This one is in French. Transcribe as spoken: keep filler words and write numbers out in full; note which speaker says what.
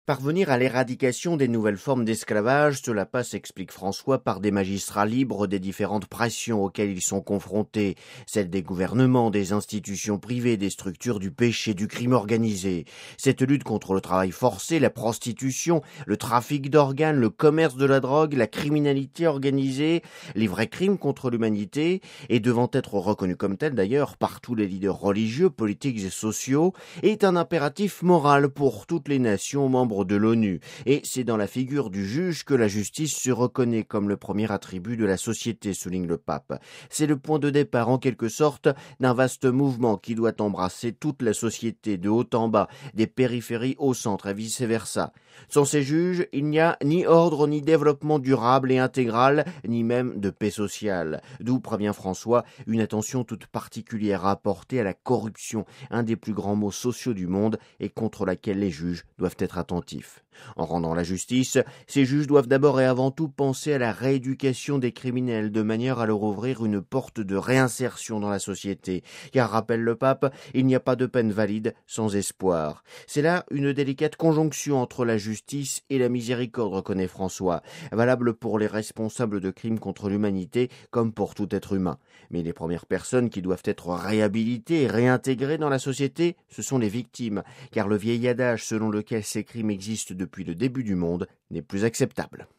Speaker 1: Parvenir à l'éradication des nouvelles formes d'esclavage, cela passe, explique François, par des magistrats libres des différentes pressions auxquelles ils sont confrontés, celles des gouvernements, des institutions privées, des structures du péché, du crime organisé. Cette lutte contre le travail forcé, la prostitution, le trafic d'organes, le commerce de la drogue, la criminalité organisée, les vrais crimes contre l'humanité, et devant être reconnue comme telle d'ailleurs par tous les leaders religieux, politiques et sociaux, est un impératif moral pour toutes les nations membres de l'ONU. Et c'est dans la figure du juge que la justice se reconnaît comme le premier attribut de la société, souligne le pape. C'est le point de départ en quelque sorte d'un vaste mouvement qui doit embrasser toute la société de haut en bas, des périphéries au centre et vice-versa. Sans ces juges, il n'y a ni ordre ni développement durable et intégral, ni même de paix sociale. D'où prévient François une attention toute particulière à apporter à la corruption, un des plus grands maux sociaux du monde et contre laquelle les juges doivent être attentifs. En rendant la justice, ces juges doivent d'abord et avant tout penser à la rééducation des criminels de manière à leur ouvrir une porte de réinsertion dans la société. Car, rappelle le pape, il n'y a pas de peine valide sans espoir. C'est là une délicate conjonction entre la justice et la miséricorde, reconnaît François, valable pour les responsables de crimes contre l'humanité comme pour tout être humain. Mais les premières personnes qui doivent être réhabilitées et réintégrées dans la société, ce sont les victimes, car le vieil adage selon lequel ces crimes existent depuis le début du monde n'est plus acceptable.